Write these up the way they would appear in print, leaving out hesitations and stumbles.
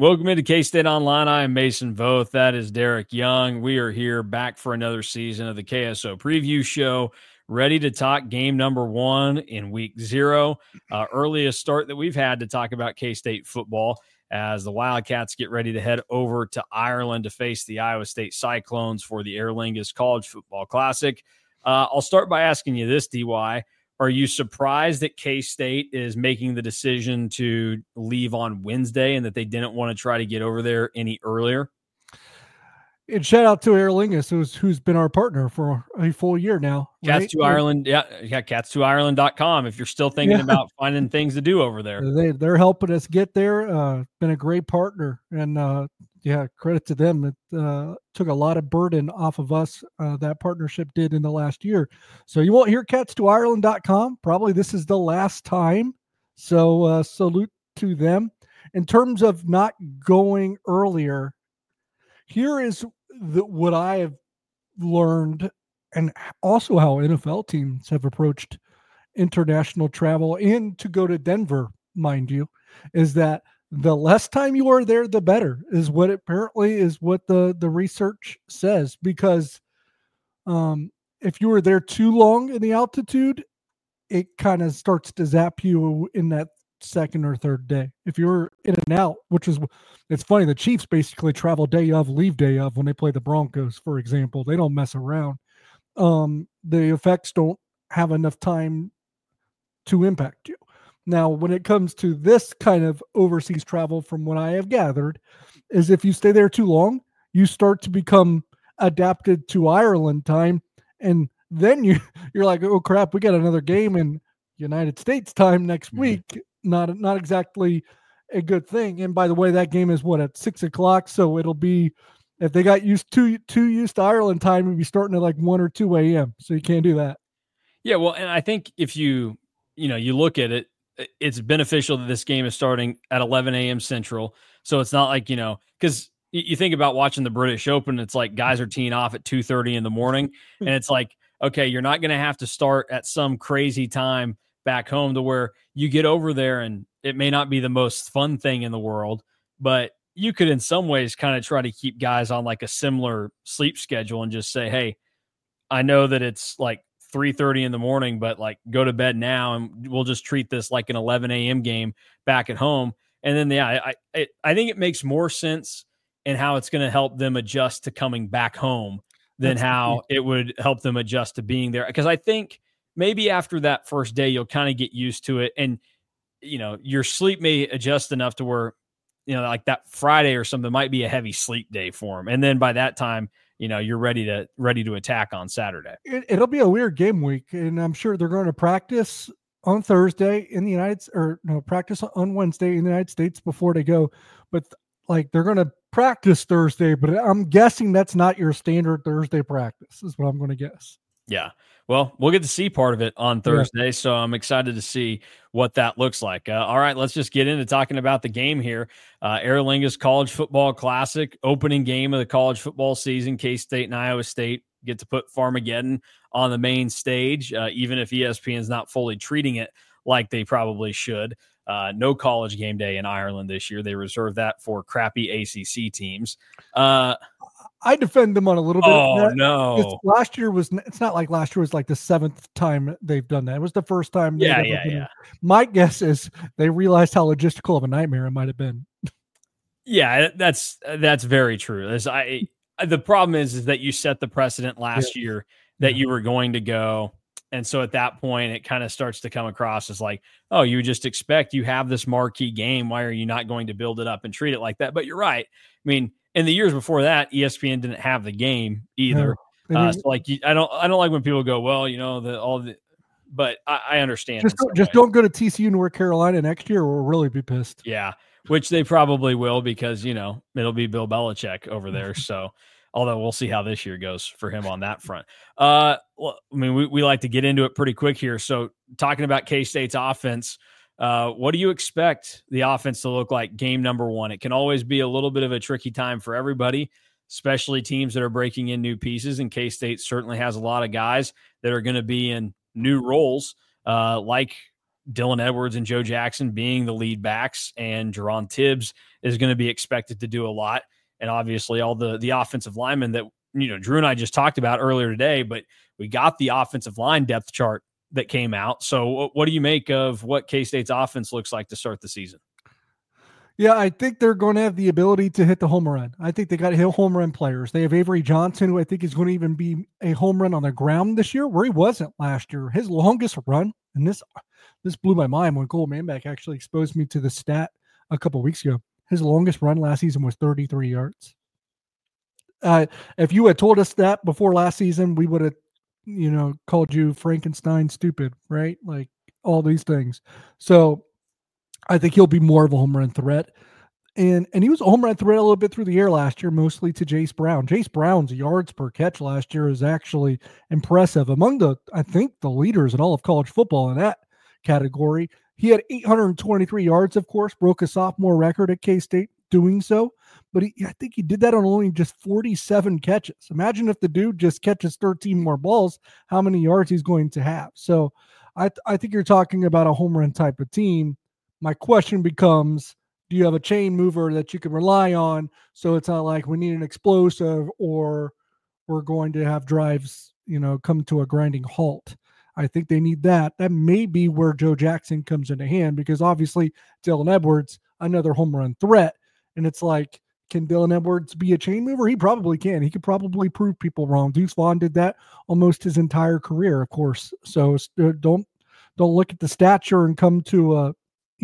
Welcome into K-State Online. I am Mason Voth. That is Derek Young. We are here back for another season of the KSO Preview Show, ready to talk game number 1 in week 0. Earliest start that we've had to talk about K-State football as the Wildcats get ready to head over to Ireland to face the Iowa State Cyclones for the Aer Lingus College Football Classic. I'll start by asking you this, DY. Are you surprised that K-State is making the decision to leave on Wednesday and that they didn't want to try to get over there any earlier? And shout out to Aer Lingus, who's been our partner for a full year now. Cats right? to Ireland. Yeah, cats2ireland.com if you're still thinking about finding things to do over there. They're helping us get there. Been a great partner. And credit to them. It took a lot of burden off of us. That partnership did in the last year. So you won't hear cats2ireland.com. Probably this is the last time. So salute to them. In terms of not going earlier, here is what I have learned, and also how NFL teams have approached international travel and to go to Denver, mind you, is that the less time you are there, the better, is what the research says. Because if you were there too long in the altitude, it kind of starts to zap you in that second or third day. If you're in and out, it's funny, the Chiefs basically travel day of, leave day of when they play the Broncos, for example. They don't mess around. The effects don't have enough time to impact you. Now, when it comes to this kind of overseas travel, from what I have gathered, is if you stay there too long, you start to become adapted to Ireland time, and then you're like, oh crap, we got another game in United States time next week. Not exactly a good thing. And by the way, that game is at 6:00. So it'll be, if they got used to Ireland time, it'd be starting at like 1 or 2 a.m. So you can't do that. Yeah, well, and I think if you look at it, it's beneficial that this game is starting at 11 a.m. Central. So it's not like, because you think about watching the British Open, it's like guys are teeing off at 2:30 in the morning. And it's like, okay, you're not going to have to start at some crazy time back home to where you get over there and it may not be the most fun thing in the world, but you could in some ways kind of try to keep guys on like a similar sleep schedule and just say, hey, I know that it's like 3:30 in the morning, but like go to bed now and we'll just treat this like an 11 a.m. game back at home. And then, I think it makes more sense in how it's going to help them adjust to coming back home than how it would help them adjust to being there. Because I think maybe after that first day, you'll kind of get used to it. And, your sleep may adjust enough to where, like that Friday or something might be a heavy sleep day for them. And then by that time, you're ready to attack on Saturday. It'll be a weird game week. And I'm sure they're going to practice on Thursday in the practice on Wednesday in the United States before they go. But they're going to practice Thursday, but I'm guessing that's not your standard Thursday practice, is what I'm going to guess. Yeah. Well, we'll get to see part of it on Thursday, so I'm excited to see what that looks like. All right, let's just get into talking about the game here. Aer Lingus College Football Classic, opening game of the college football season. K-State and Iowa State get to put Farmageddon on the main stage, even if ESPN's not fully treating it like they probably should. No college game day in Ireland this year. They reserve that for crappy ACC teams. I defend them on a little bit. Oh, no. Last year it's not like last year was like the 7th time they've done that. It was the first time. Yeah. My guess is they realized how logistical of a nightmare it might have been. Yeah, that's very true. The problem is that you set the precedent last year that you were going to go. And so at that point, it kind of starts to come across as like, oh, you just expect you have this marquee game. Why are you not going to build it up and treat it like that? But you're right. I mean, in the years before that, ESPN didn't have the game either. So like, I don't like when people go, well, but I understand. Just don't go to TCU North Carolina next year, or we'll really be pissed. Yeah, which they probably will, because it'll be Bill Belichick over there. So, although we'll see how this year goes for him on that front. Well, I mean, we like to get into it pretty quick here. So, talking about K-State's offense. What do you expect the offense to look like game number 1? It can always be a little bit of a tricky time for everybody, especially teams that are breaking in new pieces. And K-State certainly has a lot of guys that are going to be in new roles, like Dylan Edwards and Joe Jackson being the lead backs, and Jerron Tibbs is going to be expected to do a lot. And obviously all the offensive linemen that, Drew and I just talked about earlier today, but we got the offensive line depth chart that came out. So what do you make of what K-State's offense looks like to start the season? Yeah, I think they're going to have the ability to hit the home run. I think they got home run players. They have Avery Johnson, who I think is going to even be a home run on the ground this year, where he wasn't last year. His longest run, and this blew my mind when Cole Manbeck actually exposed me to the stat a couple of weeks ago. His longest run last season was 33 yards. If you had told us that before last season, we would have, called you Frankenstein stupid, right? Like all these things. So I think he'll be more of a home run threat. And he was a home run threat a little bit through the air last year, mostly to Jace Brown. Jace Brown's yards per catch last year is actually impressive. Among I think the leaders in all of college football in that category. He had 823 yards, of course, broke a sophomore record at K-State doing so. But I think he did that on only just 47 catches. Imagine if the dude just catches 13 more balls, how many yards he's going to have. So I think you're talking about a home run type of team. My question becomes, do you have a chain mover that you can rely on so it's not like we need an explosive or we're going to have drives, come to a grinding halt? I think they need that. That may be where Joe Jackson comes into hand, because obviously Dylan Edwards, another home run threat. And it's like, can Dylan Edwards be a chain mover? He probably can. He could probably prove people wrong. Deuce Vaughn did that almost his entire career, of course. So don't look at the stature and come to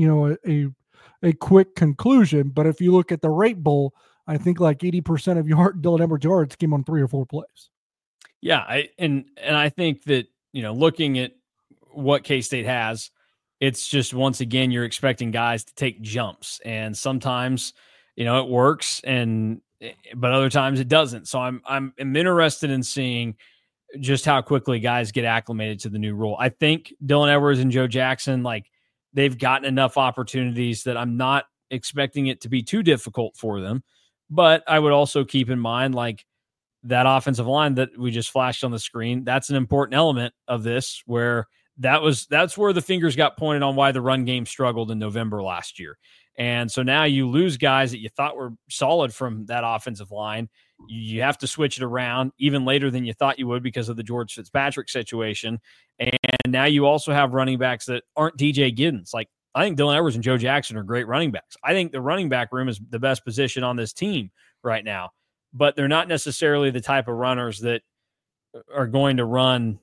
a quick conclusion. But if you look at the rate bowl, I think like 80% of Dylan Edwards yards came on 3 or 4 plays. Yeah. I think that, looking at what K-State has, it's just, once again, you're expecting guys to take jumps, and sometimes, it works, but other times it doesn't. So I'm interested in seeing just how quickly guys get acclimated to the new role. I think Dylan Edwards and Joe Jackson, they've gotten enough opportunities that I'm not expecting it to be too difficult for them. But I would also keep in mind, that offensive line that we just flashed on the screen, that's an important element of this, where that's where the fingers got pointed on why the run game struggled in November last year. And so now you lose guys that you thought were solid from that offensive line. You have to switch it around even later than you thought you would because of the George Fitzpatrick situation. And now you also have running backs that aren't DJ Giddens. I think Dylan Edwards and Joe Jackson are great running backs. I think the running back room is the best position on this team right now, but they're not necessarily the type of runners that are going to run,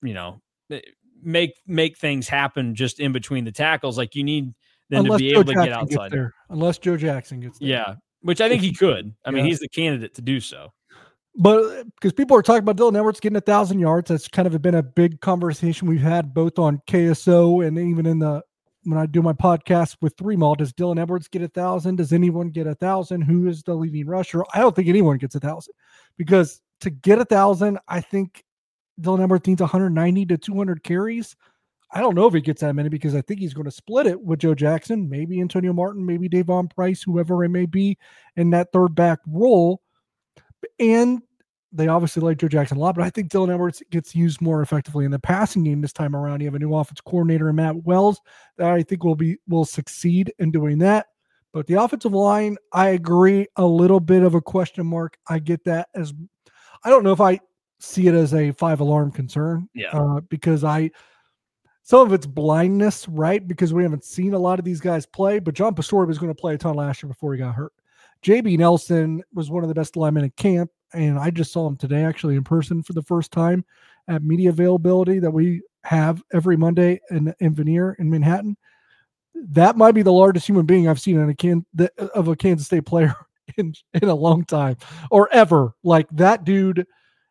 make things happen just in between the tackles. You need them to be able to get outside. Unless Joe Jackson gets there. Yeah, which I think he could. I mean, he's the candidate to do so. But because people are talking about Dylan Edwards getting 1,000 yards, that's kind of been a big conversation we've had both on KSO and even when I do my podcast with 3Mall. Does Dylan Edwards get 1,000? Does anyone get 1,000? Who is the leading rusher? I don't think anyone gets 1,000, because to get 1,000, I think Dylan Edwards needs 190 to 200 carries. I don't know if he gets that many, because I think he's going to split it with Joe Jackson, maybe Antonio Martin, maybe Davon Price, whoever it may be in that third back role. And they obviously like Joe Jackson a lot, but I think Dylan Edwards gets used more effectively in the passing game this time around. You have a new offensive coordinator in Matt Wells that I think will succeed in doing that. But the offensive line, I agree, a little bit of a question mark. I get that. As I don't know if I see it as a 5-alarm concern, because some of it's blindness, right? Because we haven't seen a lot of these guys play, but John Pastore was going to play a ton last year before he got hurt. JB Nelson was one of the best linemen in camp, and I just saw him today actually in person for the first time at media availability that we have every Monday in Veneer in Manhattan. That might be the largest human being I've seen of a Kansas State player in a long time, or ever. That dude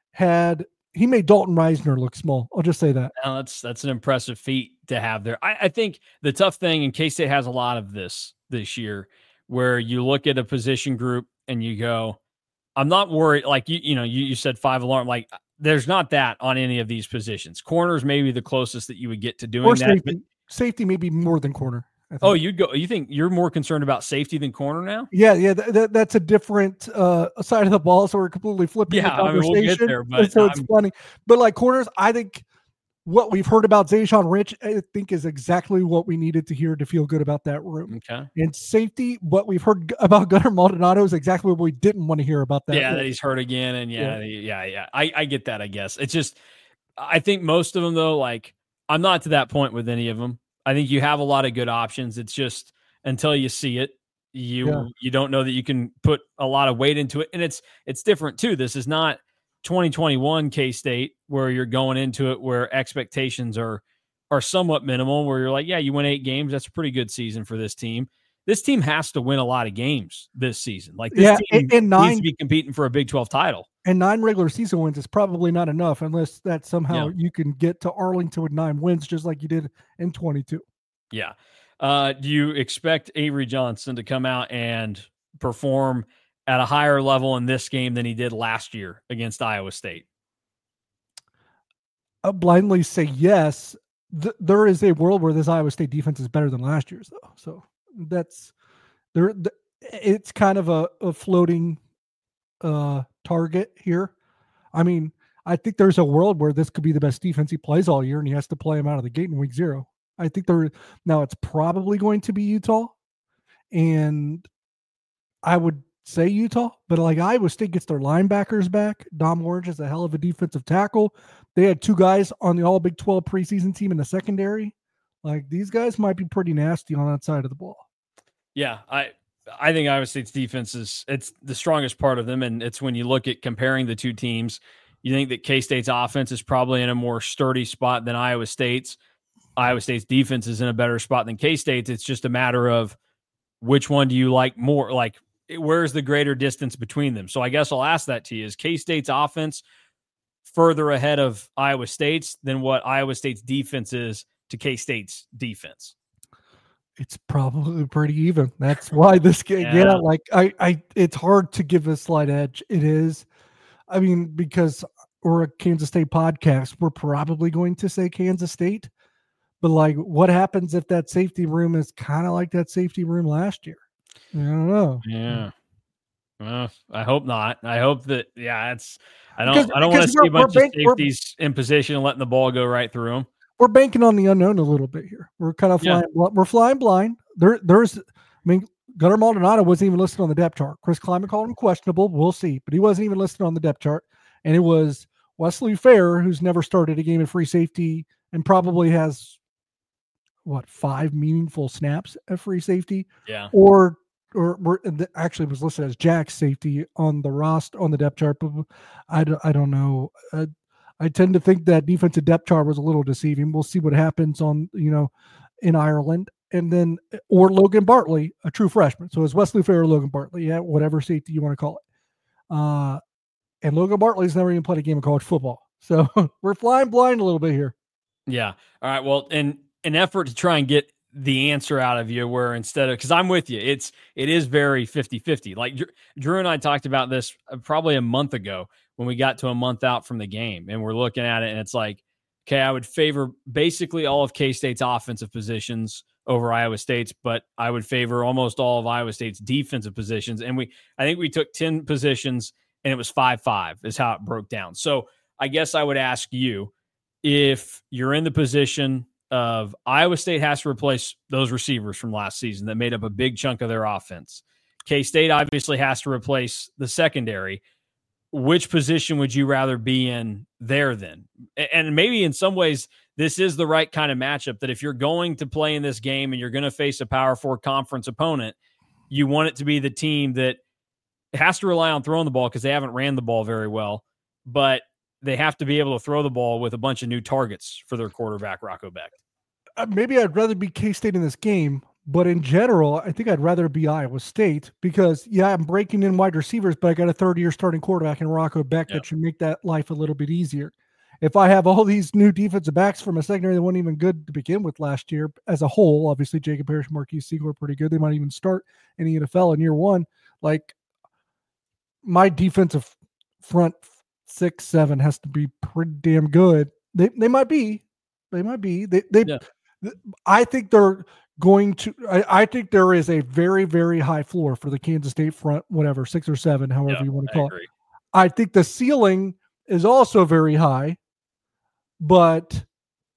he made Dalton Reisner look small. I'll just say that. Now, that's an impressive feat to have there. I think the tough thing, and K-State has a lot of this year, where you look at a position group and you go, I'm not worried. You said 5-alarm. There's not that on any of these positions. Corners may be the closest that you would get to doing that. Safety may be more than corner. Oh, you think you're more concerned about safety than corner now? Yeah. That's a different side of the ball. So we're completely flipping the conversation. We'll get there, but so it's funny. But corners, I think what we've heard about Zayshawn Rich, I think, is exactly what we needed to hear to feel good about that room. Okay. And safety, what we've heard about Gunnar Maldonado is exactly what we didn't want to hear about that. Yeah, that he's hurt again. And yeah. I get that, I guess. It's just, I think most of them, though, like, I'm not to that point with any of them. I think you have a lot of good options. It's just until you see it, you don't know that you can put a lot of weight into it. And it's different, too. This is not 2021 K-State where you're going into it where expectations are somewhat minimal, where you're like, yeah, you win 8 games. That's a pretty good season for this team. This team has to win a lot of games this season. Like, this team needs to be competing for a Big 12 title. And 9 regular season wins is probably not enough unless that somehow you can get to Arlington with 9 wins, just like you did in 22. Yeah. Do you expect Avery Johnson to come out and perform at a higher level in this game than he did last year against Iowa State? I'll blindly say yes. There is a world where this Iowa State defense is better than last year's, though. So that's there. It's kind of a floating target here. I mean, I think there's a world where this could be the best defense he plays all year, and he has to play him out of the gate in week 0. I think now it's probably going to be Utah, and I would say Utah, but like Iowa State gets their linebackers back. Dom Orange is a hell of a defensive tackle. They had 2 guys on the All Big 12 preseason team in the secondary. Like, these guys might be pretty nasty on that side of the ball. Yeah, I think Iowa State's defense it's the strongest part of them, and it's when you look at comparing the two teams, you think that K-State's offense is probably in a more sturdy spot than Iowa State's. Iowa State's defense is in a better spot than K-State's. It's just a matter of which one do you like more? Like, where's the greater distance between them? So I guess I'll ask that to you. Is K-State's offense further ahead of Iowa State's than what Iowa State's defense is to K-State's defense? It's probably pretty even. That's why this game, like I it's hard to give a slight edge. It is. I mean, because we're a Kansas State podcast, we're probably going to say Kansas State. But like, what happens if that safety room is kind of like that safety room last year? I don't know. Yeah. Well, I hope not. I hope that, I don't want to see a bunch of safeties in position and letting the ball go right through them. We're banking on the unknown a little bit here. We're kind of flying. We're flying blind. There's, I mean, Gunnar Maldonado wasn't even listed on the depth chart. Chris Kleiman called him questionable. We'll see, but he wasn't even listed on the depth chart. And it was Wesley Fair, who's never started a game of free safety and probably has 5 meaningful snaps at free safety. Yeah. Or actually was listed as Jack's safety on the roster on the depth chart. But I don't know. I tend to think that defensive depth chart was a little deceiving. We'll see what happens in Ireland. And then, or Logan Bartley, a true freshman. So it's Wesley Fair or Logan Bartley. Yeah, whatever safety you want to call it. And Logan Bartley's never even played a game of college football. So we're flying blind a little bit here. Yeah. All right. Well, in an effort to try and get the answer out of you, where instead of, because I'm with you, it is very 50-50. Like Drew and I talked about this probably a month ago when we got to a month out from the game, and we're looking at it and it's like, okay, I would favor basically all of K-State's offensive positions over Iowa State's, but I would favor almost all of Iowa State's defensive positions. And I think we took 10 positions and it was 5-5 is how it broke down. So I guess I would ask you, if you're in the position of Iowa State has to replace those receivers from last season that made up a big chunk of their offense. K-State obviously has to replace the secondary. Which position would you rather be in there then? And maybe in some ways, this is the right kind of matchup that if you're going to play in this game and you're going to face a Power 4 conference opponent, you want it to be the team that has to rely on throwing the ball because they haven't ran the ball very well, but they have to be able to throw the ball with a bunch of new targets for their quarterback, Rocco Becht. Maybe I'd rather be K-State in this game, but in general, I think I'd rather be Iowa State because, I'm breaking in wide receivers, but I got a third-year starting quarterback in Rocco Becht that should make that life a little bit easier. If I have all these new defensive backs from a secondary that weren't even good to begin with last year as a whole, obviously Jacob Parrish and Marquise Siegel are pretty good. They might even start in the NFL in year one. Like, my defensive front 6-7 has to be pretty damn good. They might be. I think they're going to. I think there is a very, very high floor for the Kansas State front, whatever 6 or 7, however you want to call it. I think the ceiling is also very high, but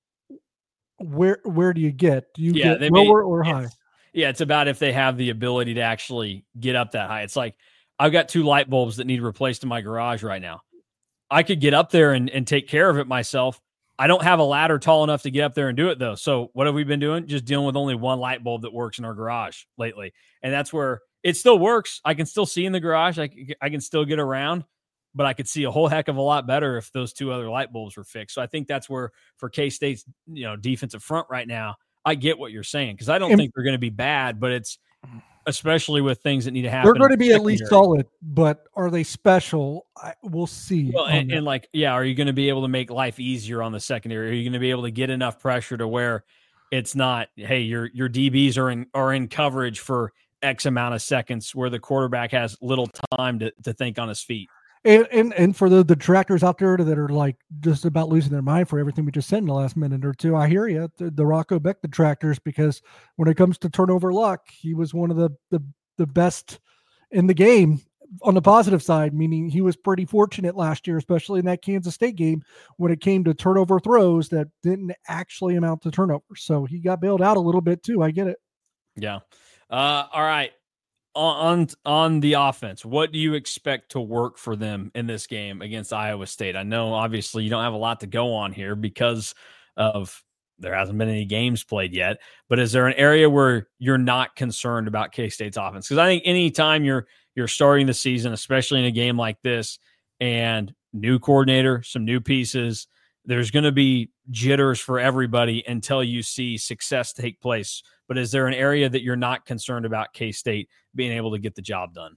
where do you get? Do you Yeah, get lower or high? Yeah, it's about if they have the ability to actually get up that high. It's like I've got 2 light bulbs that need replaced in my garage right now. I could get up there and take care of it myself. I don't have a ladder tall enough to get up there and do it though. So what have we been doing? Just dealing with only 1 light bulb that works in our garage lately. And that's where it still works. I can still see in the garage. I can still get around, but I could see a whole heck of a lot better if those 2 other light bulbs were fixed. So I think that's where for K-State's, defensive front right now, I get what you're saying because I don't think they're going to be bad, but it's especially with things that need to happen. They're going to be at least solid, but are they special? We'll see. Well, and are you going to be able to make life easier on the secondary? Are you going to be able to get enough pressure to where it's not, hey, your DBs are in coverage for X amount of seconds where the quarterback has little time to think on his feet? And for the detractors out there that are like just about losing their mind for everything we just said in the last minute or two, I hear you, the Rocco Beck detractors, because when it comes to turnover luck, he was one of the best in the game on the positive side, meaning he was pretty fortunate last year, especially in that Kansas State game when it came to turnover throws that didn't actually amount to turnovers. So he got bailed out a little bit too. I get it. Yeah. All right. On the offense, what do you expect to work for them in this game against Iowa State? I know obviously you don't have a lot to go on here because of there hasn't been any games played yet, but is there an area where you're not concerned about K-State's offense? Because I think anytime you're starting the season, especially in a game like this, and new coordinator, some new pieces, there's going to be jitters for everybody until you see success take place. But is there an area that you're not concerned about K-State being able to get the job done?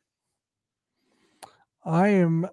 I am.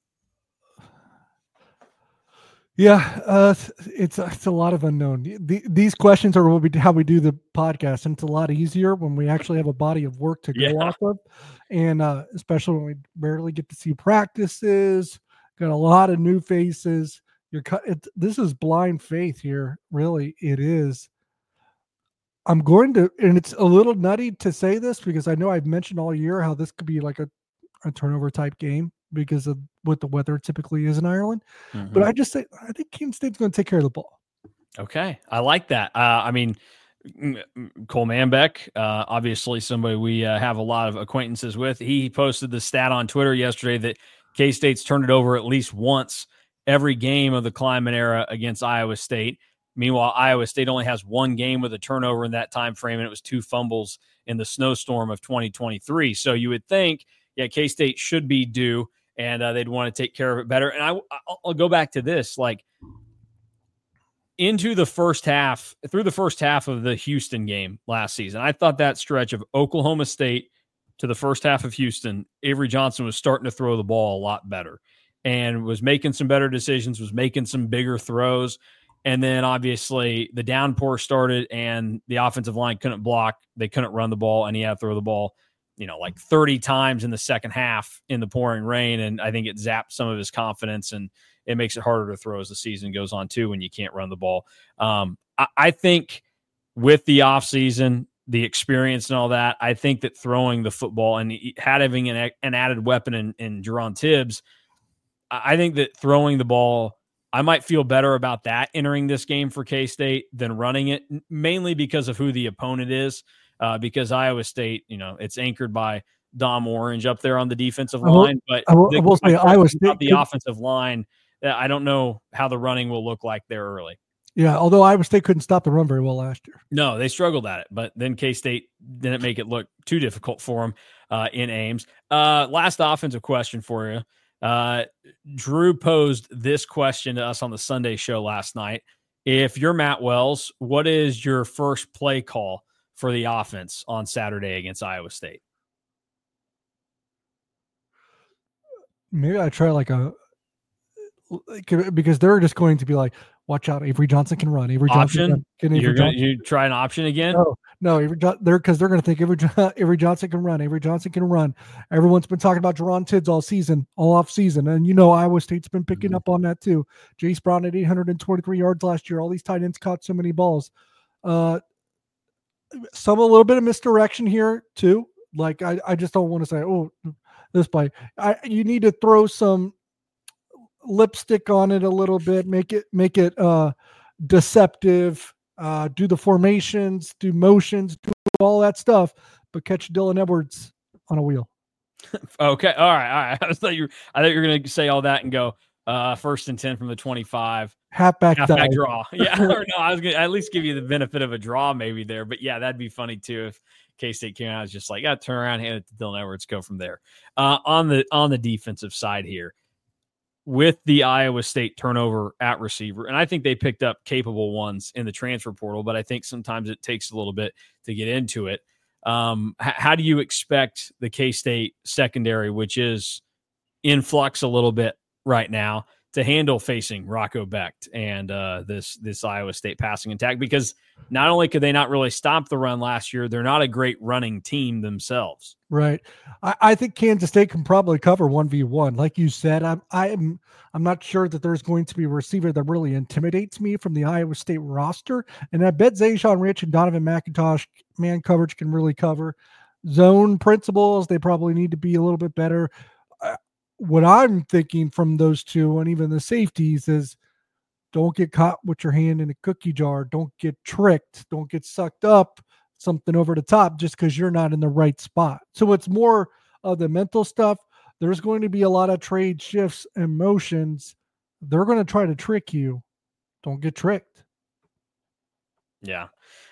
Yeah, it's a lot of unknown. These questions are how we do the podcast, and it's a lot easier when we actually have a body of work to go off of, and especially when we barely get to see practices. Got a lot of new faces. This is blind faith here. Really, it is. I'm going to, and it's a little nutty to say this because I know I've mentioned all year how this could be like a turnover type game because of what the weather typically is in Ireland. Mm-hmm. But I think Kansas State's going to take care of the ball. Okay. I like that. I mean, Cole Manbeck, obviously somebody we have a lot of acquaintances with. He posted the stat on Twitter yesterday that K-State's turned it over at least once every game of the Kleiman era against Iowa State. Meanwhile, Iowa State only has 1 game with a turnover in that time frame, and it was 2 fumbles in the snowstorm of 2023. So you would think, K-State should be due, and they'd want to take care of it better. And I'll go back to this, like through the first half of the Houston game last season, I thought that stretch of Oklahoma State to the first half of Houston, Avery Johnson was starting to throw the ball a lot better and was making some better decisions, was making some bigger throws. And then obviously the downpour started and the offensive line couldn't block. They couldn't run the ball, and he had to throw the ball, like 30 times in the second half in the pouring rain. And I think it zapped some of his confidence, and it makes it harder to throw as the season goes on too when you can't run the ball. I think with the offseason, the experience and all that, I think that throwing the football and having an added weapon in Jerron Tibbs, I think that throwing the ball, I might feel better about that entering this game for K-State than running it, mainly because of who the opponent is. Because Iowa State, it's anchored by Dom Orange up there on the defensive line. But I will say Iowa State, the offensive line, I don't know how the running will look like there early. Yeah, although Iowa State couldn't stop the run very well last year. No, they struggled at it, but then K-State didn't make it look too difficult for them in Ames. Last offensive question for you. Drew posed this question to us on the Sunday show last night. If you're Matt Wells, what is your first play call for the offense on Saturday against Iowa State? Maybe I try because they're just going to be like, watch out, Avery Johnson can run. Avery Johnson can you try an option again? No, they're going to think Avery Johnson can run. Avery Johnson can run. Everyone's been talking about Jerron Tibbs all off season, and Iowa State's been picking up on that too. Jace Brown at 823 yards last year. All these tight ends caught so many balls. A little bit of misdirection here too. Like I just don't want to say, this play. You need to throw some lipstick on it a little bit, make it deceptive, do the formations, do motions, do all that stuff, but catch Dylan Edwards on a wheel. Okay. All right. I thought you were going to say all that and go 1st and 10 from the 25. Halfback draw. Yeah. Or no, I was going to at least give you the benefit of a draw maybe there. But yeah, that'd be funny too if K-State came out and was just like, turn around, hand it to Dylan Edwards, go from there. On the defensive side here, with the Iowa State turnover at receiver, and I think they picked up capable ones in the transfer portal, but I think sometimes it takes a little bit to get into it. How do you expect the K-State secondary, which is in flux a little bit right now, to handle facing Rocco Becht and this Iowa State passing attack? Because not only could they not really stop the run last year, they're not a great running team themselves. Right. I think Kansas State can probably cover 1v1. Like you said, I'm not sure that there's going to be a receiver that really intimidates me from the Iowa State roster. And I bet Zayshawn Rich and Donovan McIntosh man coverage can really cover. Zone principles, they probably need to be a little bit better. What I'm thinking from those two and even the safeties is don't get caught with your hand in a cookie jar. Don't get tricked. Don't get sucked up something over the top just because you're not in the right spot. So it's more of the mental stuff. There's going to be a lot of trade shifts and motions. They're going to try to trick you. Don't get tricked. Yeah.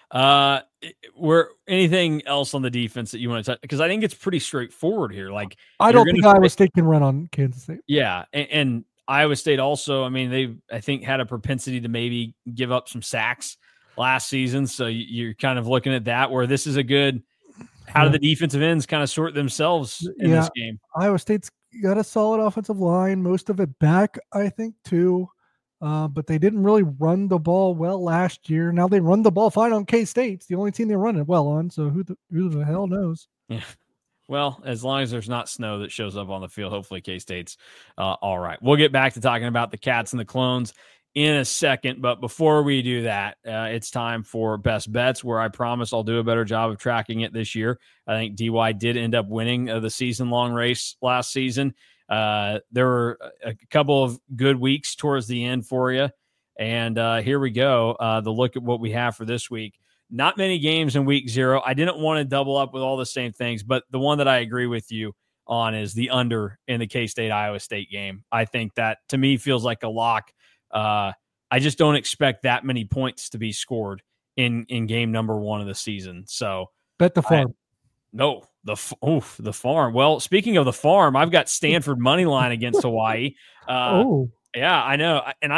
Anything else on the defense that you want to touch? Because I think it's pretty straightforward here. Like, I don't think Iowa State can run on Kansas State. Yeah. And Iowa State also, I mean, I think had a propensity to maybe give up some sacks last season. So you're kind of looking at that where this is a good, how do the defensive ends kind of sort themselves in this game? Iowa State's got a solid offensive line, most of it back, I think, too. But they didn't really run the ball well last year. Now they run the ball fine on K-State. It's the only team they run it well on. So who the hell knows? Yeah. Well, as long as there's not snow that shows up on the field, hopefully K-State's all right. We'll get back to talking about the Cats and the Clones in a second. But before we do that, it's time for Best Bets, where I promise I'll do a better job of tracking it this year. I think DY did end up winning the season-long race last season. There were a couple of good weeks towards the end for you. And here we go. The look at what we have for this week. Not many games in week 0. I didn't want to double up with all the same things, but the one that I agree with you on is the under in the K-State Iowa State game. I think that to me feels like a lock. I just don't expect that many points to be scored in game number 1 of the season. So bet the farm. The farm. Well, speaking of the farm, I've got Stanford money line against Hawaii. Yeah, I know. And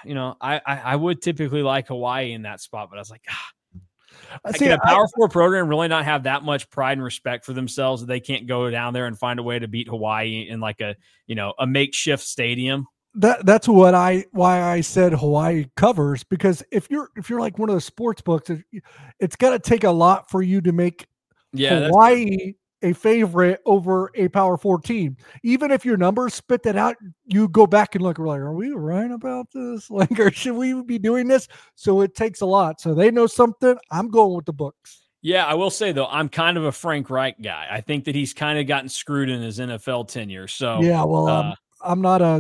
I would typically like Hawaii in that spot, but I was like, can a Power 4 program really not have that much pride and respect for themselves that they can't go down there and find a way to beat Hawaii in like a makeshift stadium? That's why I said Hawaii covers, because if you're like one of the sports books, it's got to take a lot for you to make Hawaii a favorite over a Power 4 team. Even if your numbers spit that out, you go back and look, like, are we right about this? Like, or should we be doing this? So it takes a lot. So they know something. I'm going with the books. Yeah, I will say, though, I'm kind of a Frank Reich guy. I think that he's kind of gotten screwed in his NFL tenure. So yeah, well, I'm not a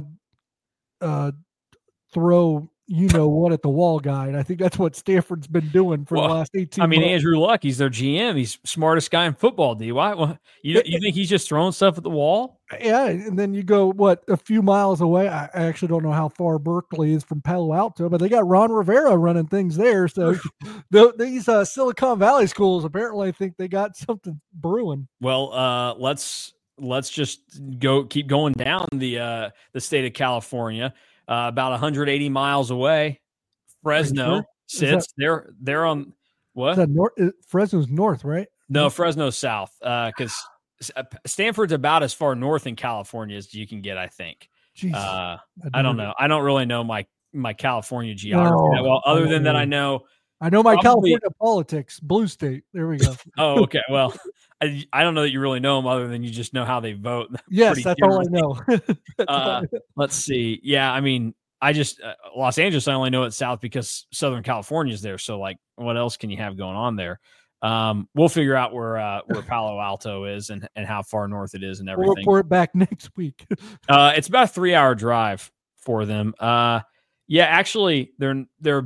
throw what at the wall guy. And I think that's what Stanford's been doing for the last 18 months. Andrew Luck, he's their GM. He's smartest guy in football, DY. Well, you think he's just throwing stuff at the wall? Yeah, and then you go, a few miles away. I actually don't know how far Berkeley is from Palo Alto, but they got Ron Rivera running things there. So these Silicon Valley schools apparently think they got something brewing. Well, let's just keep going down the state of California. About 180 miles away, Fresno sits. They're on what? Is that north? Fresno's north, right? No, Fresno's south. Because Stanford's about as far north in California as you can get, I think. I don't know. I don't really know my California geography that well. Other than that, I know my California politics. Blue state. There we go. Oh, okay. Well, I don't know that you really know them other than you just know how they vote. Yes, that's all I know. Let's see. Yeah, I mean, I just Los Angeles, I only know it's south because Southern California is there. So, like, what else can you have going on there? We'll figure out where Palo Alto is and how far north it is and everything. We'll report back next week. It's about a 3-hour drive for them. Yeah, actually, they're about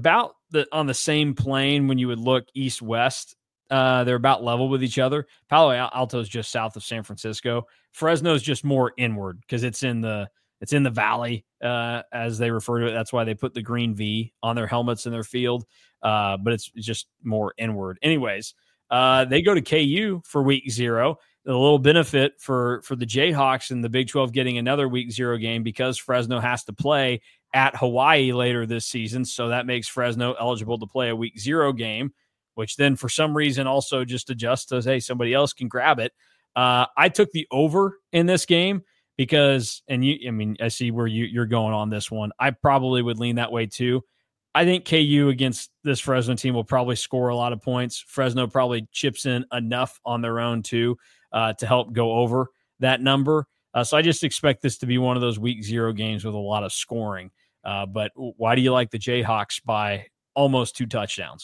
on the same plane when you would look east-west. They're about level with each other. Palo Alto is just south of San Francisco. Fresno is just more inward because it's in the valley, as they refer to it. That's why they put the green V on their helmets in their field. But it's just more inward. Anyways, they go to KU for week 0. A little benefit for the Jayhawks in the Big 12 getting another week 0 game because Fresno has to play at Hawaii later this season. So that makes Fresno eligible to play a week 0 game, which then for some reason also just adjusts to, hey, somebody else can grab it. I took the over in this game because, I see where you're going on this one. I probably would lean that way too. I think KU against this Fresno team will probably score a lot of points. Fresno probably chips in enough on their own too to help go over that number. So I just expect this to be one of those week 0 games with a lot of scoring. But why do you like the Jayhawks by almost 2 touchdowns?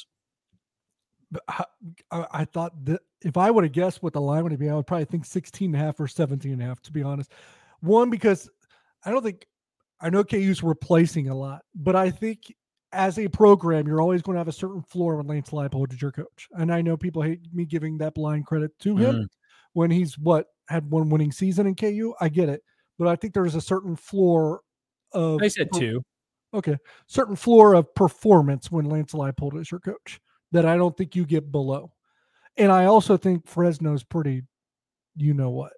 I thought that if I would have guessed what the line would be, I would probably think 16.5 or 17.5, to be honest. One, because I know KU's replacing a lot, but I think as a program, you're always going to have a certain floor when Lance Leipold is your coach. And I know people hate me giving that blind credit to him when he's had one winning season in KU. I get it. But I think there's a certain floor of... I said 2. Okay. Certain floor of performance when Lance Leipold is your coach that I don't think you get below. And I also think Fresno's pretty, what.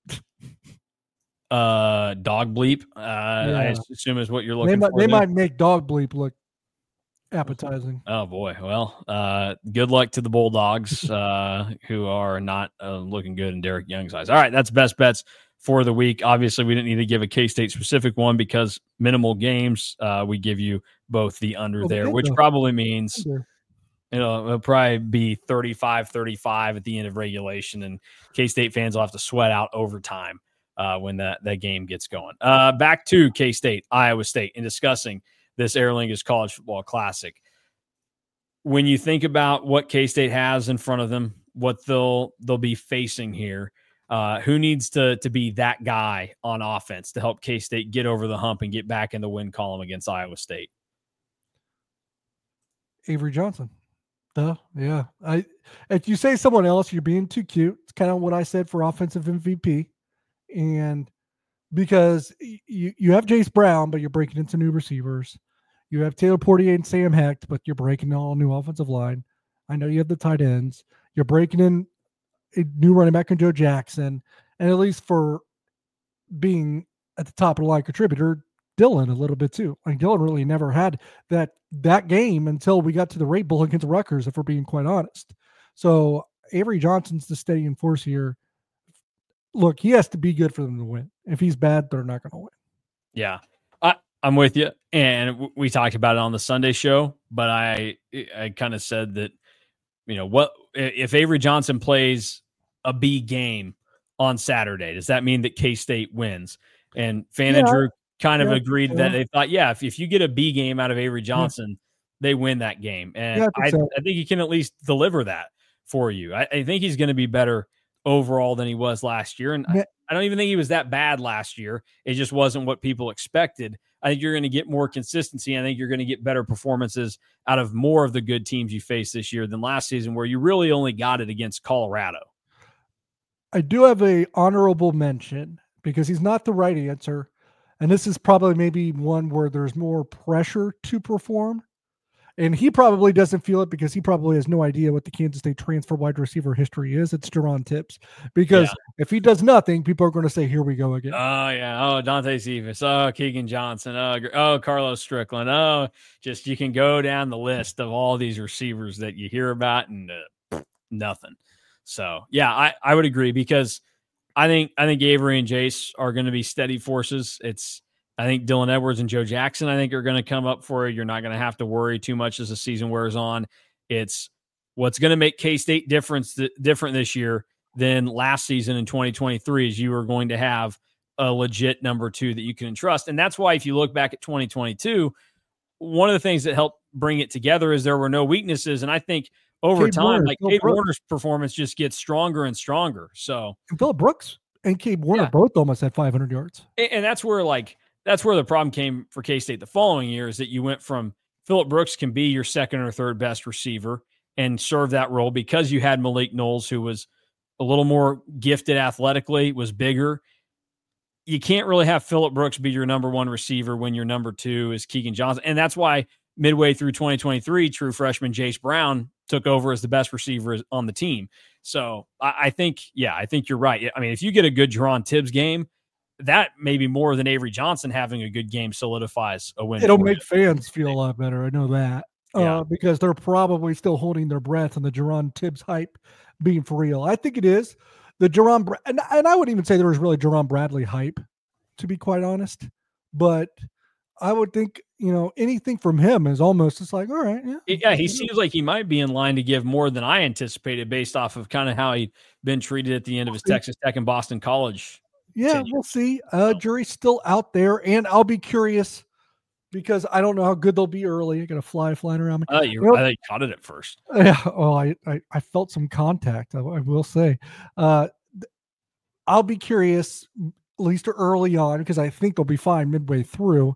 Dog bleep. I assume is what you're looking for. They might make dog bleep look appetizing. Oh boy. Well, good luck to the Bulldogs, who are not looking good in Derek Young's eyes. All right. That's best bets for the week. Obviously we didn't need to give a K-State specific one because minimal games. We give you both the under there, which probably means it'll probably be 35-35 at the end of regulation, and K-State fans will have to sweat out overtime when that game gets going. Back to K-State, Iowa State, and discussing this Aer Lingus College Football Classic. When you think about what K-State has in front of them, what they'll be facing here, who needs to be that guy on offense to help K-State get over the hump and get back in the win column against Iowa State? Avery Johnson. Yeah. If you say someone else, you're being too cute. It's kind of what I said for offensive MVP. And because you have Jace Brown, but you're breaking into new receivers. You have Taylor Portier and Sam Hecht, but you're breaking all new offensive line. I know you have the tight ends. You're breaking in a new running back in Joe Jackson. And at least for being at the top of the line contributor, Dylan a little bit too. Like Dylan really never had that game until we got to the Red Bull against Rutgers, if we're being quite honest. So Avery Johnson's the steadying force here. Look, he has to be good for them to win. If he's bad, they're not going to win. Yeah, I'm with you. And we talked about it on the Sunday show, but I kind of said that, what if Avery Johnson plays a B game on Saturday? Does that mean that K-State wins? And Fan and Drew kind of agreed that they thought, if you get a B game out of Avery Johnson, they win that game. And I think he can at least deliver that for you. I think he's going to be better overall than he was last year. And I don't even think he was that bad last year. It just wasn't what people expected. I think you're going to get more consistency. I think you're going to get better performances out of more of the good teams you face this year than last season, where you really only got it against Colorado. I do have a honorable mention because he's not the right answer. And this is probably maybe one where there's more pressure to perform. And he probably doesn't feel it because he probably has no idea what the Kansas State transfer wide receiver history is. It's Jerron Tips. Because if he does nothing, people are going to say, here we go again. Oh, yeah. Oh, Dante Cephas. Oh, Keegan Johnson. Oh, Carlos Strickland. Oh, just you can go down the list of all these receivers that you hear about and nothing. So, yeah, I would agree because I think Avery and Jace are going to be steady forces. I think Dylan Edwards and Joe Jackson, I think, are going to come up for you. You're not going to have to worry too much as the season wears on. It's what's going to make K-State different this year than last season in 2023 is you are going to have a legit number 2 that you can trust. And that's why if you look back at 2022, one of the things that helped bring it together is there were no weaknesses. And I think over time, Cade Warner's performance just gets stronger and stronger. So and Phillip Brooks and Cade Warner both almost had 500 yards. And that's where the problem came for K-State the following year is that you went from Phillip Brooks can be your second or third best receiver and serve that role because you had Malik Knowles, who was a little more gifted athletically, was bigger. You can't really have Phillip Brooks be your number one receiver when your number two is Keegan Johnson. And that's why midway through 2023, true freshman Jace Brown took over as the best receiver on the team. So I think you're right. I mean, if you get a good Jerron Tibbs game, that maybe more than Avery Johnson having a good game solidifies a win. It'll make fans feel a lot better. I know that. Yeah. Because they're probably still holding their breath on the Jerron Tibbs hype being for real. I think it is. The Jerron, and I wouldn't even say there was really Jerron Bradley hype, to be quite honest. But I would think, anything from him is almost just like, all right. Yeah, he seems like he might be in line to give more than I anticipated based off of kind of how he'd been treated at the end of his Texas Tech and Boston College. Yeah, we'll see. Jury's still out there, and I'll be curious because I don't know how good they'll be early. I got a fly flying around me. I thought you caught it at first. Yeah. Oh, I felt some contact. I will say. I'll be curious, at least early on, because I think they'll be fine midway through,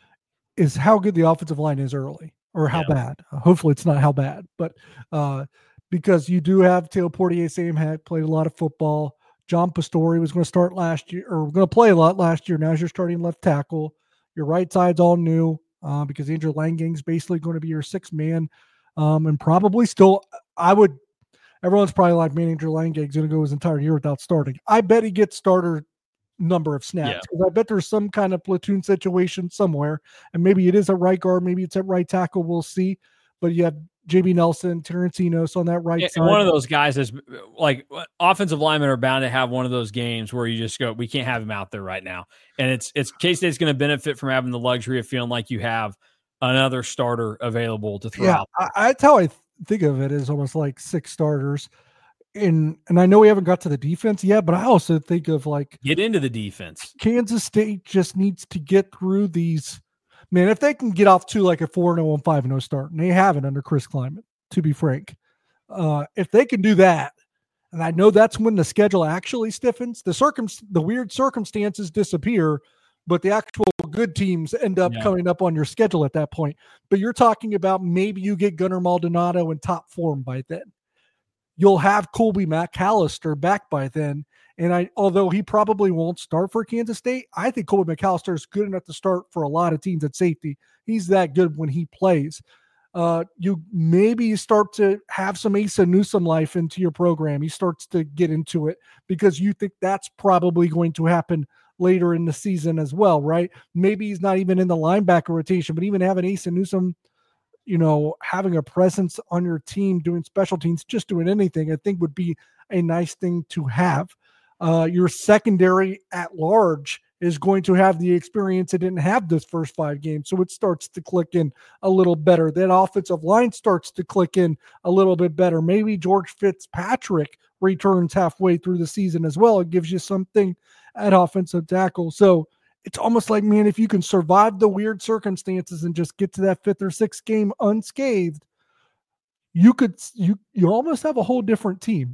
is how good the offensive line is early or how bad. Hopefully it's not how bad, but because you do have Theo Portier, Sam Heck, played a lot of football. John Pastore was going to start last year, or going to play a lot last year. Now you're starting left tackle. Your right side's all new because Andrew Langang's basically going to be your sixth man. And probably still, everyone's probably like, man, Andrew Langang's going to go his entire year without starting. I bet he gets starter number of snaps because I bet there's some kind of platoon situation somewhere. And maybe it is at right guard, maybe it's at right tackle. We'll see. But you have JB Nelson, Terrence Enos on that right side. One of those guys is like offensive linemen are bound to have one of those games where you just go, we can't have him out there right now. And it's K-State's going to benefit from having the luxury of feeling like you have another starter available to throw out. That's how I think of it, as almost like six starters. And I know we haven't got to the defense yet, but I also think of like get into the defense. Kansas State just needs to get through these. Man, if they can get off to like a 4-0 and 5-0 start, and they haven't under Chris Klieman, to be frank, if they can do that, and I know that's when the schedule actually stiffens, the weird circumstances disappear, but the actual good teams end up coming up on your schedule at that point. But you're talking about maybe you get Gunnar Maldonado in top form by then. You'll have Colby McAllister back by then. And although he probably won't start for Kansas State, I think Colby McAllister is good enough to start for a lot of teams at safety. He's that good when he plays. You maybe start to have some Asa Newsome life into your program. He starts to get into it because you think that's probably going to happen later in the season as well, right? Maybe he's not even in the linebacker rotation, but even having Asa Newsome, having a presence on your team, doing special teams, just doing anything, I think would be a nice thing to have. Your secondary at large is going to have the experience it didn't have this first 5 games. So it starts to click in a little better. That offensive line starts to click in a little bit better. Maybe George Fitzpatrick returns halfway through the season as well. It gives you something at offensive tackle. So it's almost like, man, if you can survive the weird circumstances and just get to that 5th or 6th game unscathed, you almost have a whole different team.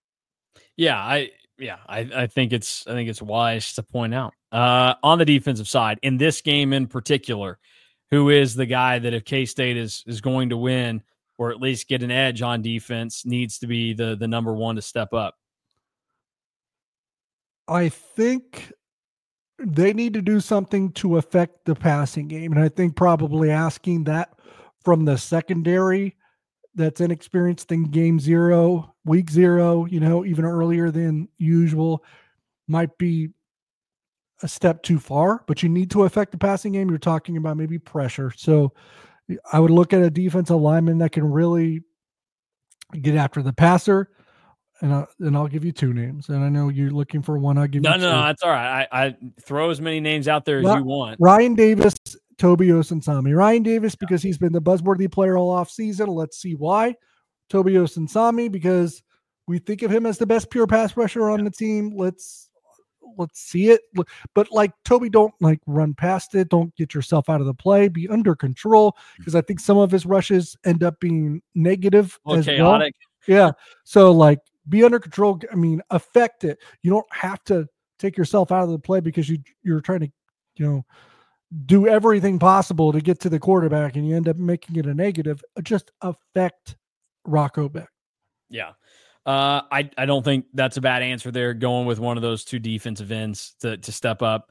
I think it's wise to point out on the defensive side in this game in particular, who is the guy that if K-State is going to win or at least get an edge on defense needs to be the number one to step up. I think they need to do something to affect the passing game. And I think probably asking that from the secondary that's inexperienced in game 0, week 0, even earlier than usual might be a step too far, but you need to affect the passing game. You're talking about maybe pressure. So I would look at a defensive lineman that can really get after the passer. And I'll give you 2 names. And I know you're looking for one. I'll give you 2. No, that's all right. I throw as many names out there as you want. Ryan Davis, Toby Osunsami. Ryan Davis, because he's been the buzzworthy player all off season. Let's see why. Toby Osunsami, because we think of him as the best pure pass rusher on the team. Let's see it. But like Toby, don't run past it. Don't get yourself out of the play. Be under control, because I think some of his rushes end up being negative as chaotic. Well. Yeah. So be under control. I mean, affect it. You don't have to take yourself out of the play because you're trying to, do everything possible to get to the quarterback and you end up making it a negative, just affect Rocco Becht. Yeah. I don't think that's a bad answer there, going with one of those two defensive ends to step up.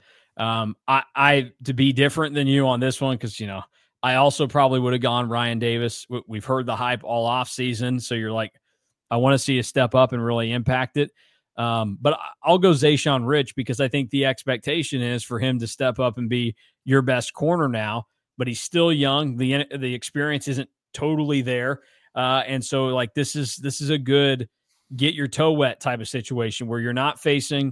I to be different than you on this one, because, I also probably would have gone Ryan Davis. We've heard the hype all off season. So you're like, I want to see a step up and really impact it. But I'll go Zayshawn Rich, because I think the expectation is for him to step up and be your best corner now, but he's still young. The experience isn't totally there. And so like, this is a good get your toe wet type of situation where you're not facing,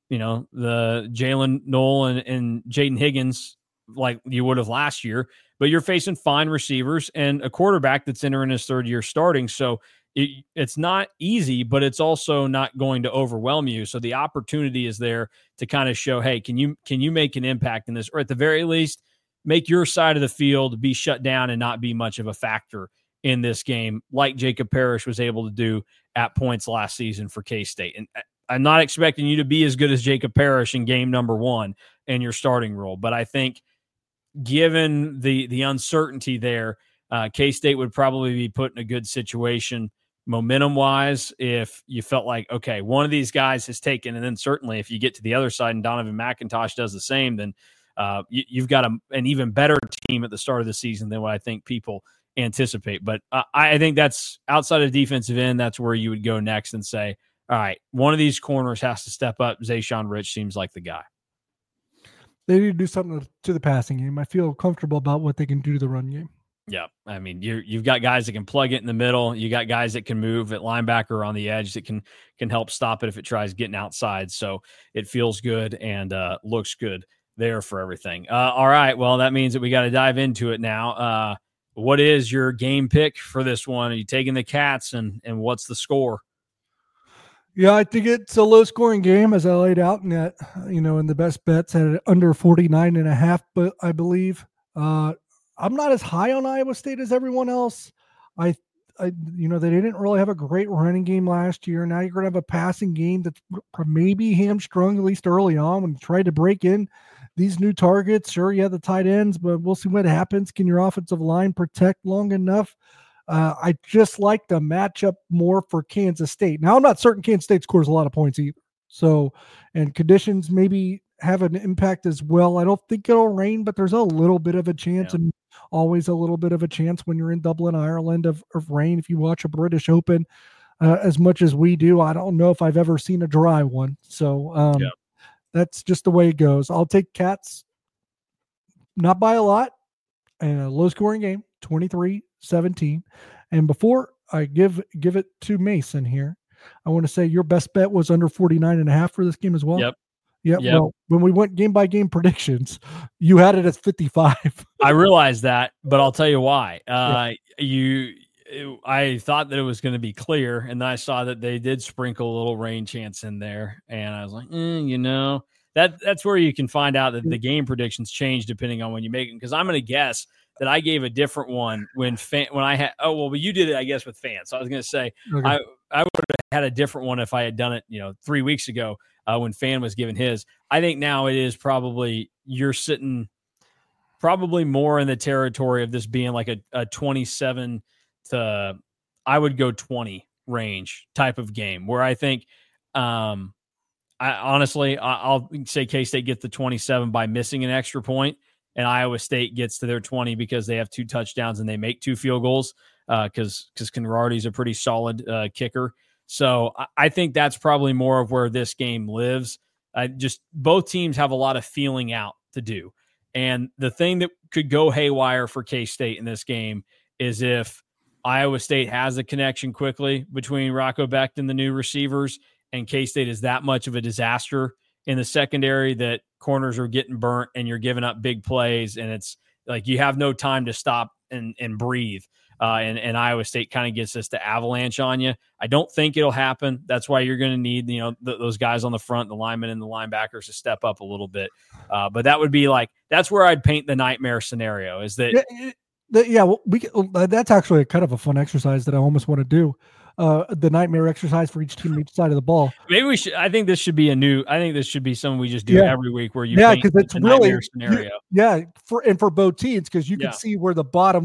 the Jalen Noel and Jaden Higgins like you would have last year, but you're facing fine receivers and a quarterback that's entering his third year starting. So it's not easy, but it's also not going to overwhelm you. So the opportunity is there to kind of show, hey, can you make an impact in this, or at the very least, make your side of the field be shut down and not be much of a factor in this game, like Jacob Parrish was able to do at points last season for K-State. And I'm not expecting you to be as good as Jacob Parrish in game number 1 in your starting role, but I think given the uncertainty there, K-State would probably be put in a good situation momentum-wise if you felt like, okay, one of these guys has taken, and then certainly if you get to the other side and Donovan McIntosh does the same, then you've got an even better team at the start of the season than what I think people anticipate. But I think that's outside of defensive end, that's where you would go next and say, all right, one of these corners has to step up. Zayshawn Rich seems like the guy. They need to do something to the passing game. I feel comfortable about what they can do to the run game. Yeah, I mean, you've got guys that can plug it in the middle. You got guys that can move at linebacker or on the edge that can help stop it if it tries getting outside. So it feels good and looks good there for everything. All right, well, that means that we got to dive into it now. What is your game pick for this one? Are you taking the Cats, and what's the score? Yeah, I think it's a low scoring game, as I laid out in that, in the best bets at under 49.5, but I believe I'm not as high on Iowa State as everyone else. I they didn't really have a great running game last year. Now you're going to have a passing game that's maybe hamstrung, at least early on, when you try to break in these new targets. Sure, you have the tight ends, but we'll see what happens. Can your offensive line protect long enough? I just like the matchup more for Kansas State. Now, I'm not certain Kansas State scores a lot of points either. So, and conditions maybe have an impact as well. I don't think it'll rain, but there's a little bit of a chance, and always a little bit of a chance when you're in Dublin, Ireland, of rain. If you watch a British Open as much as we do, I don't know if I've ever seen a dry one. So that's just the way it goes. I'll take Cats, not by a lot, and a low-scoring game, 23-17. And before I give it to Mason here, I want to say your best bet was under 49.5 for this game as well. Yep. Well, when we went game by game predictions, you had it as 55. I realized that, but I'll tell you why. I thought that it was going to be clear, and then I saw that they did sprinkle a little rain chance in there, and I was like, that's where you can find out that the game predictions change depending on when you make them. Because I'm going to guess that I gave a different one when I had. Oh well, but you did it, I guess, with fans. So I was going to say I would have had a different one if I had done it, 3 weeks ago when Fan was given his. I think now it is probably you're sitting probably more in the territory of this being like a 27 to, I would go 20 range type of game where I think. I'll say K-State gets the 27 by missing an extra point, and Iowa State gets to their 20 because they have 2 touchdowns and they make 2 field goals because Conrarty's a pretty solid kicker. So I think that's probably more of where this game lives. Just both teams have a lot of feeling out to do. And the thing that could go haywire for K-State in this game is if Iowa State has a connection quickly between Rocco Becht and the new receivers, and K-State is that much of a disaster in the secondary that corners are getting burnt and you're giving up big plays, and it's like you have no time to stop and breathe. And Iowa State kind of gets this to avalanche on you. I don't think it'll happen. That's why you're going to need those guys on the front, the linemen and the linebackers, to step up a little bit. But that would be that's where I'd paint the nightmare scenario. Is that that's actually kind of a fun exercise that I almost want to do. the nightmare exercise for each team on each side of the ball. Maybe we should. I think this should be something we just do every week where you paint because it's the really nightmare scenario. For both teams, because you can see where the bottom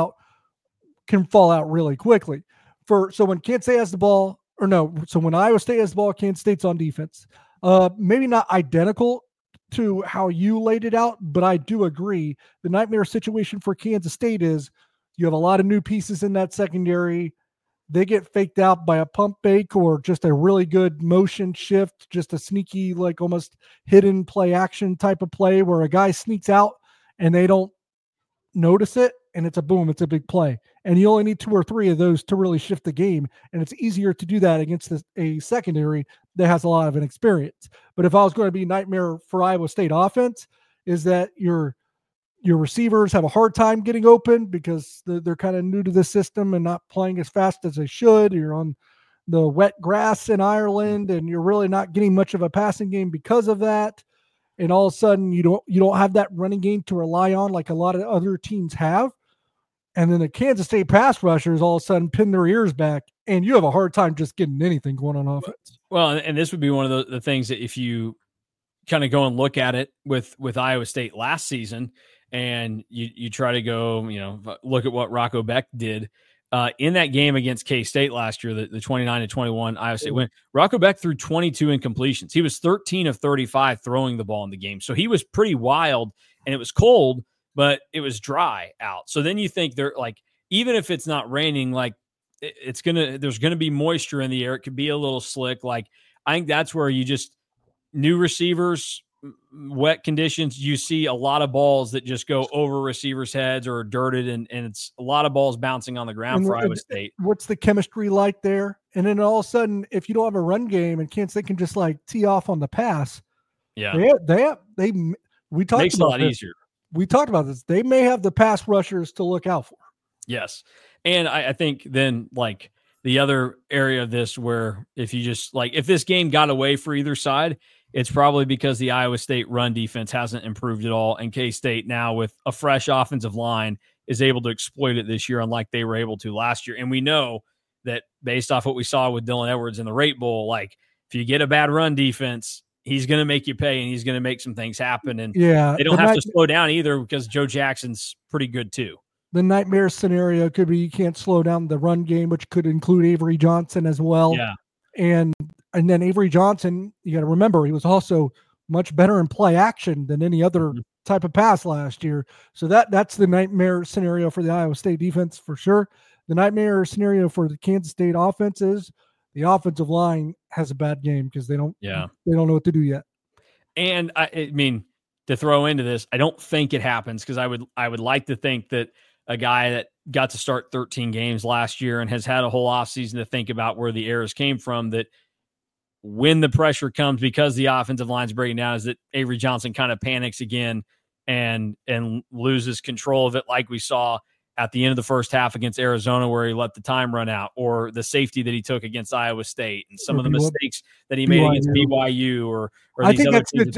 can fall out really quickly. So when Kansas State has the ball, so when Iowa State has the ball, Kansas State's on defense. Maybe not identical to how you laid it out, but I do agree. The nightmare situation for Kansas State is you have a lot of new pieces in that secondary. They get faked out by a pump fake or just a really good motion shift, just a sneaky, like almost hidden play action type of play where a guy sneaks out and they don't notice it. And it's a big play. And you only need 2 or 3 of those to really shift the game. And it's easier to do that against a secondary that has a lot of inexperience. But if I was going to be nightmare for Iowa State offense, is that your receivers have a hard time getting open because they're kind of new to the system and not playing as fast as they should. You're on the wet grass in Ireland and you're really not getting much of a passing game because of that. And all of a sudden you don't have that running game to rely on like a lot of other teams have. And then the Kansas State pass rushers all of a sudden pin their ears back, and you have a hard time just getting anything going on offense. Well, and this would be one of the things that if you kind of go and look at it with Iowa State last season, and you try to go, look at what Rocco Beck did in that game against K-State last year, the 29-21 Iowa State win. Rocco Beck threw 22 incompletions. He was 13 of 35 throwing the ball in the game. So he was pretty wild, and it was cold, but it was dry out. So then you think they're like, even if it's not raining, like there's going to be moisture in the air. It could be a little slick. Like, I think that's where you just new receivers, wet conditions, you see a lot of balls that just go over receivers' heads or are dirted, and it's a lot of balls bouncing on the ground for Iowa State. What's the chemistry like there? And then all of a sudden, if you don't have a run game and Kansas State can just like tee off on the pass, we talked makes it a lot easier. We talked about this. They may have the pass rushers to look out for. Yes. And I think then like the other area of this where if you just like, if this game got away for either side, it's probably because the Iowa State run defense hasn't improved at all. And K-State now with a fresh offensive line is able to exploit it this year, unlike they were able to last year. And we know that based off what we saw with Dylan Edwards in the Rate Bowl, like if you get a bad run defense, he's going to make you pay and he's going to make some things happen. And they don't have to slow down either because Joe Jackson's pretty good too. The nightmare scenario could be you can't slow down the run game, which could include Avery Johnson as well. Yeah. And then Avery Johnson, you got to remember, he was also much better in play action than any other type of pass last year. So that's the nightmare scenario for the Iowa State defense for sure. The nightmare scenario for the Kansas State offense is the offensive line has a bad game because they don't know what to do yet. And I mean, to throw into this, I don't think it happens because I would like to think that a guy that got to start 13 games last year and has had a whole offseason to think about where the errors came from, that when the pressure comes because the offensive line's breaking down, is that Avery Johnson kind of panics again and loses control of it, like we saw at the end of the first half against Arizona where he let the time run out, or the safety that he took against Iowa State and some of the mistakes that he made against BYU or I think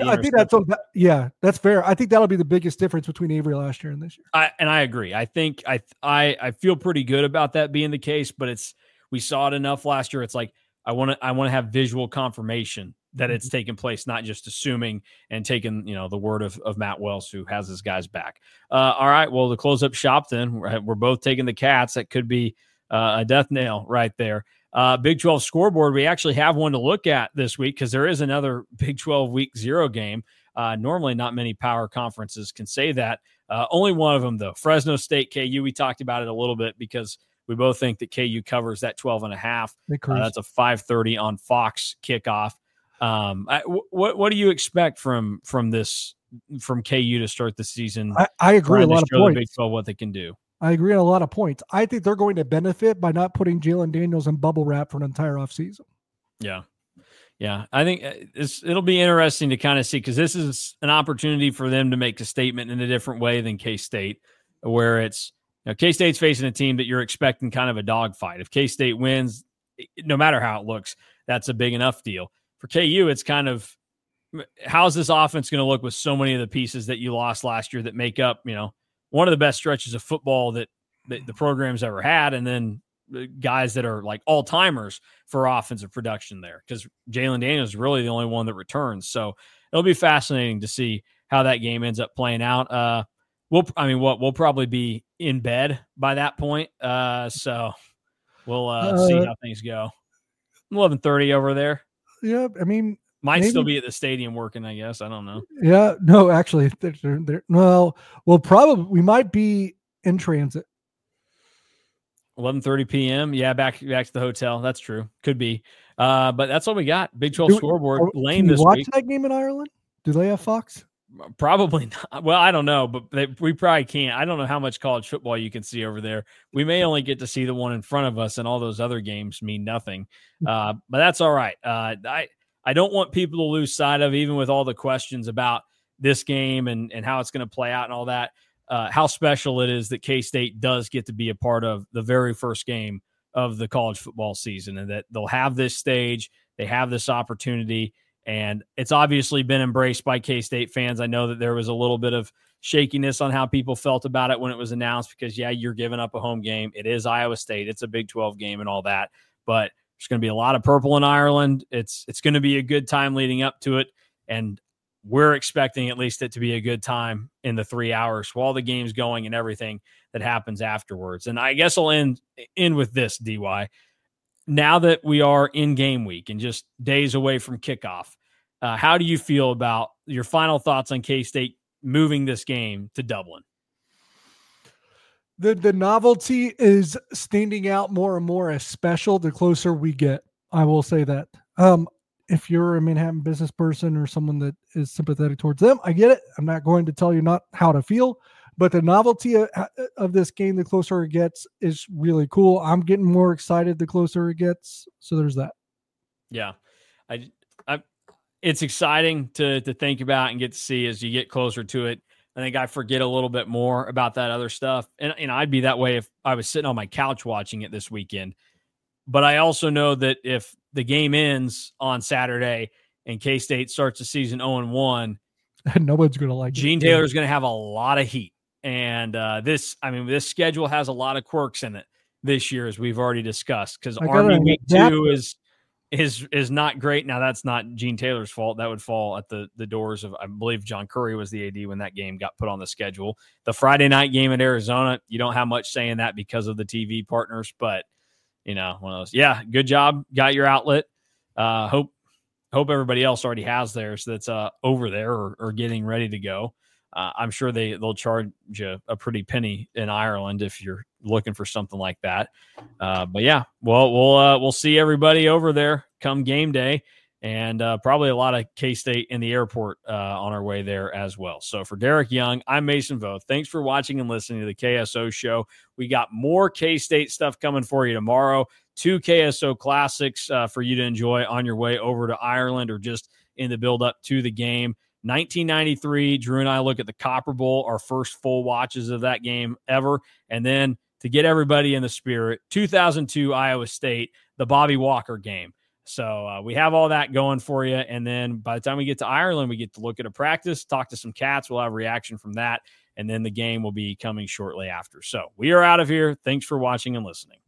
that's fair. I think that'll be the biggest difference between Avery last year and this year. I agree. I think I feel pretty good about that being the case, but we saw it enough last year. It's like, I want to have visual confirmation that it's taken place, not just assuming and taking, the word of Matt Wells, who has his guys back. All right. Well, to close up shop then, we're both taking the Cats. That could be a death nail right there. Big 12 scoreboard. We actually have one to look at this week because there is another Big 12 week 0 game. Normally not many power conferences can say that. Only one of them though, Fresno State KU. We talked about it a little bit because we both think that KU covers that 12.5. That's a 5:30 on Fox kickoff. What do you expect from KU to start the season? I agree. A lot of points. Big 12, what they can do. I agree on a lot of points. I think they're going to benefit by not putting Jalen Daniels in bubble wrap for an entire offseason. Yeah. Yeah. I think it'll be interesting to kind of see, because this is an opportunity for them to make a statement in a different way than K-State, where it's, K-State's facing a team that you're expecting kind of a dogfight. If K-State wins, no matter how it looks, that's a big enough deal. For KU, it's kind of, how's this offense going to look with so many of the pieces that you lost last year that make up, one of the best stretches of football that the program's ever had, and then guys that are like all timers for offensive production there, because Jalen Daniels is really the only one that returns. So it'll be fascinating to see how that game ends up playing out. We'll probably be in bed by that point. So we'll see how things go. 11:30 over there. Yeah, I mean, might still be at the stadium working, I guess. I don't know. Yeah, no, actually, we might be in transit. 11:30 p.m. Yeah, back to the hotel. That's true. Could be. But that's all we got. Big 12 scoreboard. Lane this watch week. That game in Ireland? Do they have Fox? Probably not. Well, I don't know, but we probably can't. I don't know how much college football you can see over there. We may only get to see the one in front of us, and all those other games mean nothing. But that's all right. I don't want people to lose sight of, even with all the questions about this game and how it's going to play out and all that, how special it is that K-State does get to be a part of the very first game of the college football season, and that they'll have this stage, they have this opportunity, and it's obviously been embraced by K-State fans. I know that there was a little bit of shakiness on how people felt about it when it was announced, because, yeah, you're giving up a home game. It is Iowa State. It's a Big 12 game and all that, but there's going to be a lot of purple in Ireland. It's going to be a good time leading up to it, and we're expecting at least it to be a good time in the 3 hours while all the game's going and everything that happens afterwards. And I guess I'll end with this, DY. Now that we are in game week and just days away from kickoff, how do you feel about your final thoughts on K-State moving this game to Dublin? The novelty is standing out more and more as special the closer we get. I will say that. If you're a Manhattan business person or someone that is sympathetic towards them, I get it. I'm not going to tell you not how to feel, but the novelty of this game, the closer it gets, is really cool. I'm getting more excited the closer it gets. So there's that. Yeah. It's exciting to think about and get to see as you get closer to it. I think I forget a little bit more about that other stuff. And I'd be that way if I was sitting on my couch watching it this weekend. But I also know that if the game ends on Saturday and K-State starts the season 0-1, nobody's going to like Gene Taylor's going to have a lot of heat. And this schedule has a lot of quirks in it this year, as we've already discussed, because Army week 2 is not great. Now, that's not Gene Taylor's fault. That would fall at the doors of, I believe, John Curry was the AD when that game got put on the schedule. The Friday night game at Arizona, you don't have much saying that because of the TV partners, but one of those. Yeah, good job. Got your outlet. Hope everybody else already has theirs that's over there or getting ready to go. I'm sure they'll charge you a pretty penny in Ireland if you're looking for something like that. But yeah, well, we'll see everybody over there come game day, and probably a lot of K-State in the airport on our way there as well. So for Derek Young, I'm Mason Voth. Thanks for watching and listening to the KSO show. We got more K-State stuff coming for you tomorrow. 2 KSO classics for you to enjoy on your way over to Ireland or just in the build up to the game. 1993, Drew and I look at the Copper Bowl, our first full watches of that game ever. And then to get everybody in the spirit, 2002 Iowa State, the Bobby Walker game. So we have all that going for you. And then by the time we get to Ireland, we get to look at a practice, talk to some cats. We'll have reaction from that. And then the game will be coming shortly after. So we are out of here. Thanks for watching and listening.